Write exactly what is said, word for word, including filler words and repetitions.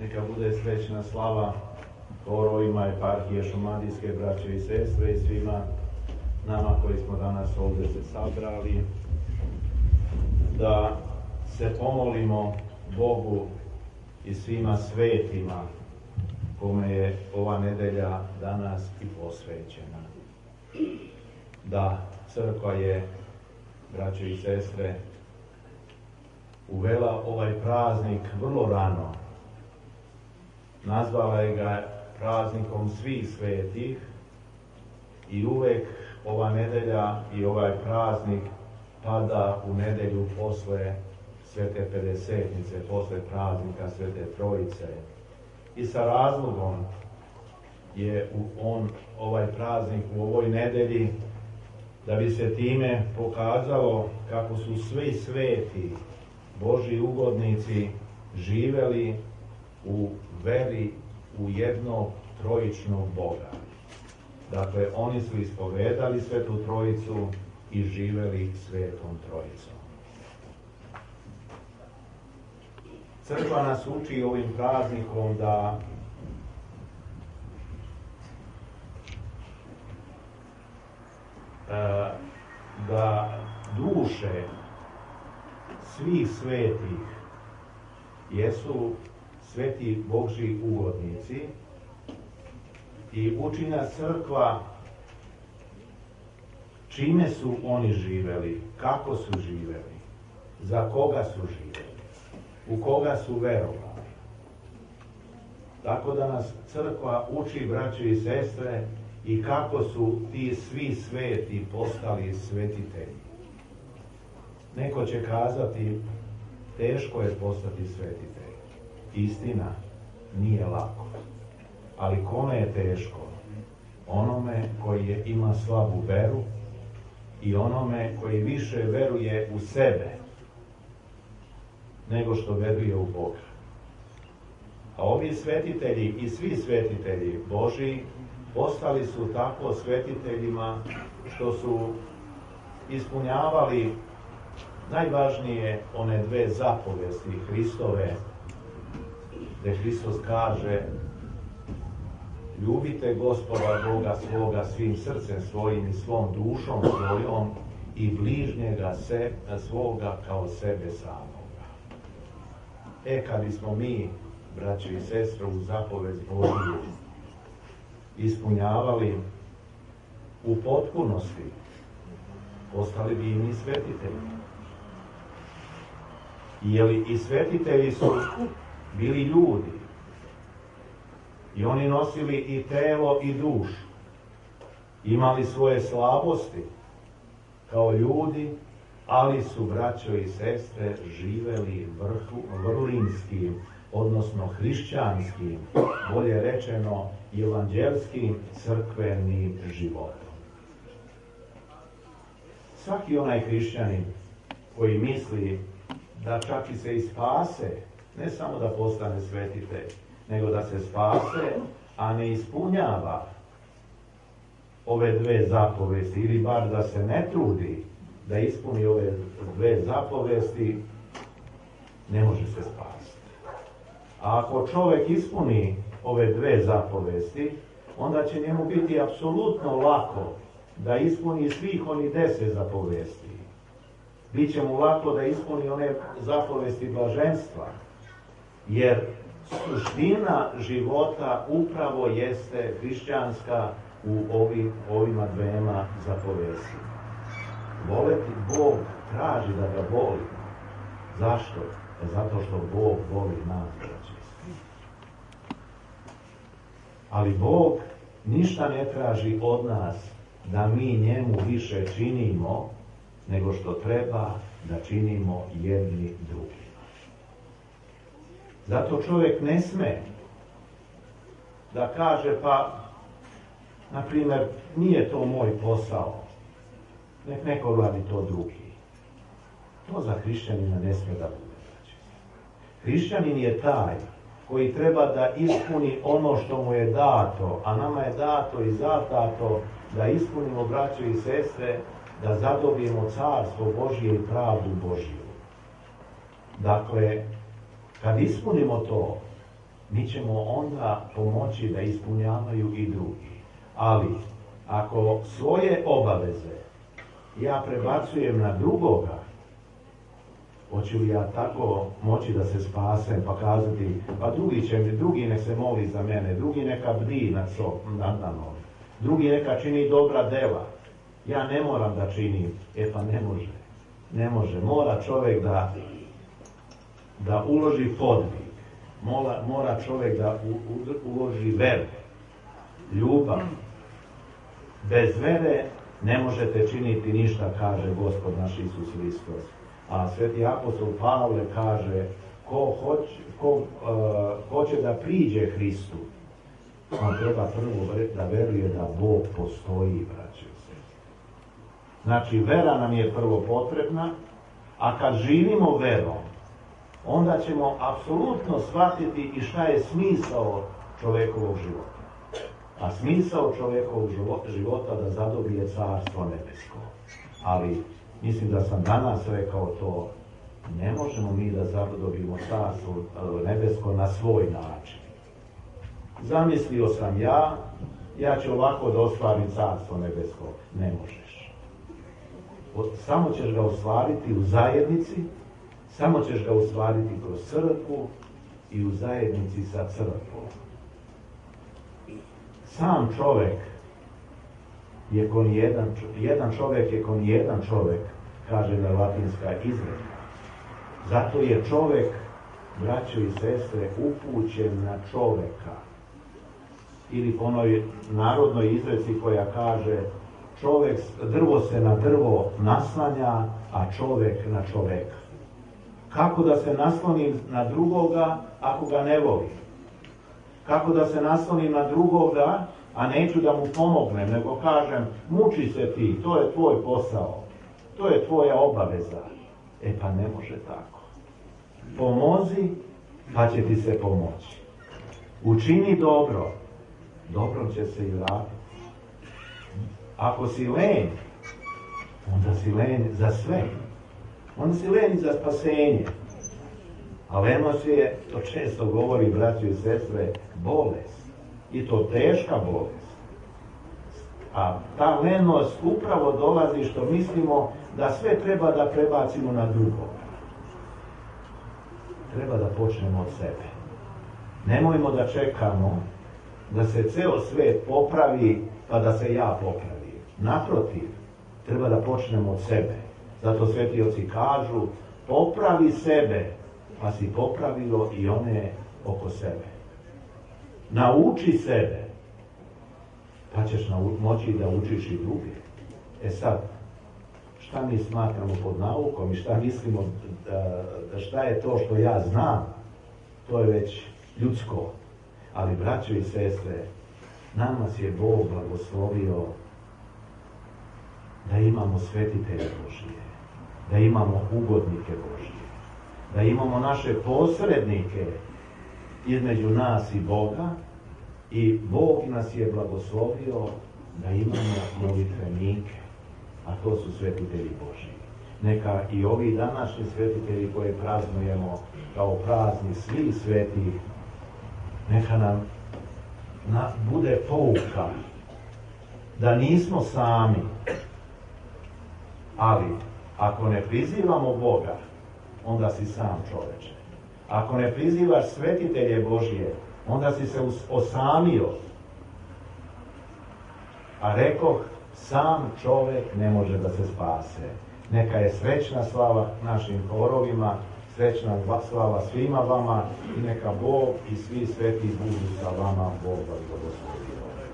Neka bude srećna slava horovima eparhije Šumadijske braće i sestre i svima nama koji smo danas ovdje se sabrali, da se pomolimo Bogu i svima svetima kome je ova nedelja danas i posvećena. Da, crkva je, braće i sestre, uvela ovaj praznik vrlo rano. Nazvala je ga praznikom svih svetih i uvek ova nedelja i ovaj praznik pada u nedelju posle Svete Pedesetnice, posle praznika Svete Trojice. I sa razlogom je on, ovaj praznik u ovoj nedelji, da bi se time pokazalo kako su svi sveti Božji ugodnici živeli u veri u jednog trojičnog Boga. Dakle, oni su ispovedali Svetu Trojicu i živeli Svetom Trojicom. Crkva nas uči ovim praznikom da da duše svih svetih jesu sveti Božji ugodnici i uči nas crkva čime su oni živeli, kako su živeli, za koga su živeli, u koga su verovali. Tako da nas crkva uči, braće i sestre, i kako su ti svi sveti postali svetitelji. Neko će kazati, teško je postati svetitelj. Istina, nije lako. Ali kome je teško? Onome koji je, ima slabu veru i onome koji više veruje u sebe nego što veruje u Boga. A ovi svetitelji i svi svetitelji Božji postali su tako svetiteljima što su ispunjavali najvažnije one dve zapovesti Hristove, gdje Hristos kaže: ljubite Gospoda Boga svoga svim srcem svojim i svom dušom svojom i bližnjega se, svoga kao sebe samoga. E, kad bismo mi, braći i sestre, u zapovest Božju ispunjavali u potpunosti, postali bi i mi svetitelji. Jeli i svetitelji su bili ljudi i oni nosili i telo i dušu, imali svoje slabosti kao ljudi, ali su, braćo i sestre, živeli vrhu, vrlinskim, odnosno hrišćanskim, bolje rečeno evanđelskim crkvenim životom. Svaki onaj hrišćanin koji misli da čak i se i spase, ne samo da postane svetitelj, nego da se spase, a ne ispunjava ove dve zapovesti, ili bar da se ne trudi da ispuni ove dve zapovesti, ne može se spasiti. A ako čovjek ispuni ove dve zapovesti, onda će njemu biti apsolutno lako da ispuni svih onih deset zapovesti. Biće mu lako da ispuni one zapovesti blaženstva, jer suština života upravo jeste hrišćanska u ovim, ovima dvema zapovestima. Voleti Bog traži da ga volimo. Zašto? Zato što Bog voli nas, braće. Ali Bog ništa ne traži od nas da mi njemu više činimo, nego što treba da činimo jedni drugima. Zato čovjek ne sme da kaže, pa, na primjer, nije to moj posao, nek neko radi to drugi. To za hrišćanina ne sme da bude. Hrišćanin je taj koji treba da ispuni ono što mu je dato, a nama je dato i zadato da ispunimo, braćo i sestre, da zadobijemo carstvo Božje i pravdu Božju. Dakle, kad ispunimo to, mi ćemo onda pomoći da ispunjavaju i drugi. Ali, ako svoje obaveze ja prebacujem na drugoga, hoću li ja tako moći da se spasem, pa kazati, pa drugi će mi, drugi nek se moli za mene, drugi neka bdi nad mnom, drugi neka čini dobra dela, ja ne moram da činim. E pa ne može, ne može, mora čovjek da, da uloži podvig, mora, mora čovjek da u, u, uloži veru, ljubav. Bez vere ne možete činiti ništa, kaže Gospod naš Isus Hristos. A sveti apostol Pavle kaže, ko hoće, ko, uh, hoće da priđe Hristu, on treba prvo da veruje da Bog postoji, braće i sestre. Znači, vera nam je prvo potrebna, a kad živimo verom, onda ćemo apsolutno shvatiti i šta je smisao čovjekovog života. A smisao čovjekovog života da zadobije carstvo nebesko. Ali mislim da sam danas rekao to, ne možemo mi da zadobijemo carstvo nebesko na svoj način. Zamislio sam ja, ja ću ovako da ostvarim carstvo nebesko. Ne možeš. Samo ćeš ga ostvariti u zajednici, samo ćeš ga ostvariti kroz crkvu i u zajednici sa crkvom. Sam čovjek je ko jedan, jedan čovjek je ko jedan čovjek, kaže na latinska izreka. Zato je čovjek, braćo i sestre, upućen na čovjeka. Ili po onoj narodnoj izreci koja kaže, čovjek, drvo se na drvo naslanja, a čovjek na čovjeka. Kako da se naslonim na drugoga ako ga ne volim? Kako da se naslonim na drugoga, a neću da mu pomognem, nego kažem, muči se ti, to je tvoj posao, to je tvoja obaveza. E pa ne može tako. Pomozi, pa će ti se pomoći. Učini dobro, dobro će se i vratiti. Ako si lenj, onda si lenj za sve. Onda si lenj za spasenje. A lenost je, to često govori, braćo i sestre, bolest. I to teška bolest. A ta lenost upravo dolazi što mislimo da sve treba da prebacimo na drugog. Treba da počnemo od sebe. Nemojmo da čekamo da se ceo svet popravi pa da se ja popravim. Naprotiv, treba da počnemo od sebe. Zato sveti oci kažu, popravi sebe, pa si popravilo i one oko sebe. Nauči sebe, pa ćeš moći da učiš i druge. E sad, šta mi smatramo pod naukom i šta mislimo, da šta je to što ja znam, to je već ljudsko. Ali, braćo i sestre, nama je Bog blagoslovio da imamo svetitelje Božije, da imamo ugodnike Božije, da imamo naše posrednike između nas i Boga, i Bog nas je blagoslovio da imamo molitvenike, a to su svetitelji Božiji. Neka i ovi današnji svetitelji koje praznujemo kao prazni svi sveti, neka nam na, bude pouka da nismo sami, ali ako ne prizivamo Boga, onda si sam čoveče. Ako ne prizivaš svetitelje Božije, onda si se osamio. A rekoh, sam čovjek ne može da se spase. Neka je srećna slava našim horovima, srećna slava svima vama i neka Bog i svi sveti budu sa vama. Bog vas blagoslovi.